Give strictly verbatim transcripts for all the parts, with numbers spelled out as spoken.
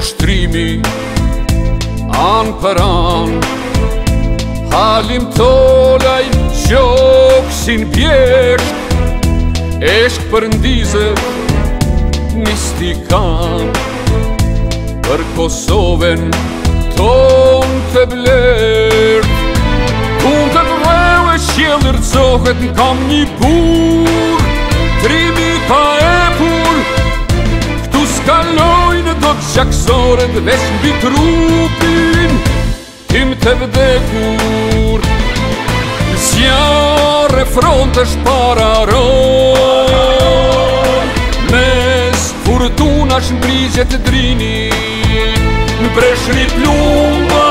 ushtrimi an për an, halim tolaj gjoksin bjesht, eshk për ndizët mistikan, për Kosovën ton të blert. Kun të të dheu e qjellër cohet në kam një bur, trimi ka epur, këtu s'kalojnë do të gjaksoret veç mbi trupin tim të vdekur. Zjarë e front është pararon, mes furtunash mbrigjet drini, në breshri plumba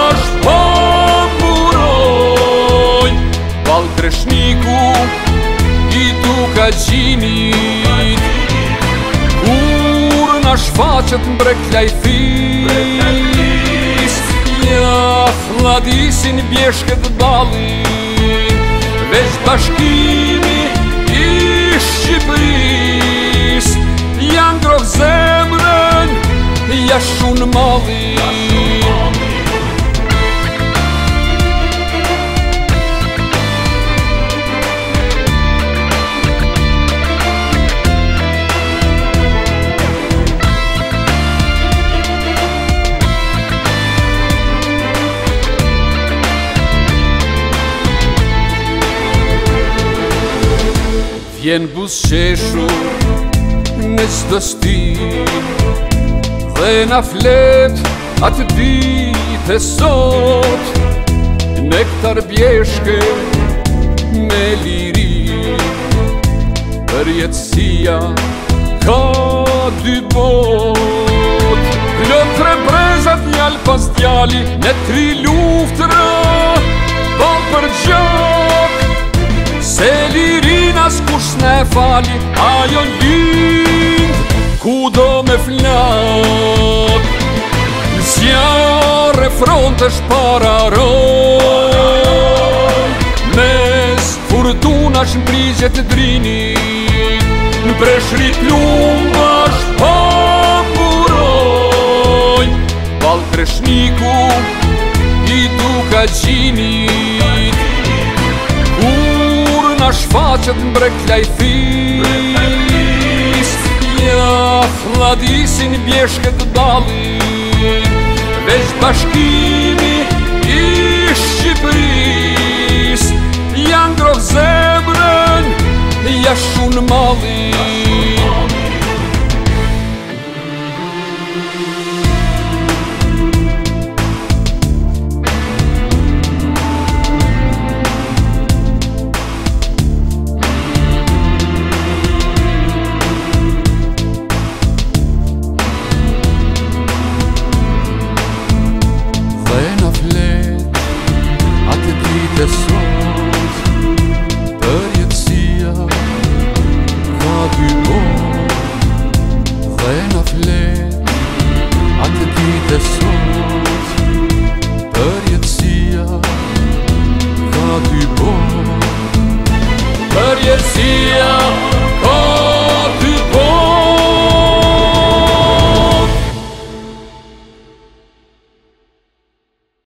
shpamburoj, bal kreshniku i tuka gjinit, kur na shfaqet mbreklaj fis, ja fladisin bjeshket balin, veç bashkimi i Shqipëris, janë grov zemrën, ja shun mallin. Vjen buzqeshu në çdo stin, dhe na flet atë ditë sot, nektar bjeshke me liri, për jetësia ka dy bot. Plot tre brezat njal pas djali, ne tri luftra, ball për gjok, se lirina s'kush s'ne fali, ajo lind ku do me flat. Zjarë e front është pararon, mes furtunash mbrigjet drini, në breshri plumba shpamburoj, ball kreshniku i tuka gjinit, kur na shfaqet mbreklaj fis, ja fladisin bjeshket dalin, veç bashkimi i Shqipëris, janë grov zemrën, ja shun mallin. Sot, për jetësia ka dy bot, dhe na flet atë ditë sot, për jetësia ka dy bot. Për jetësia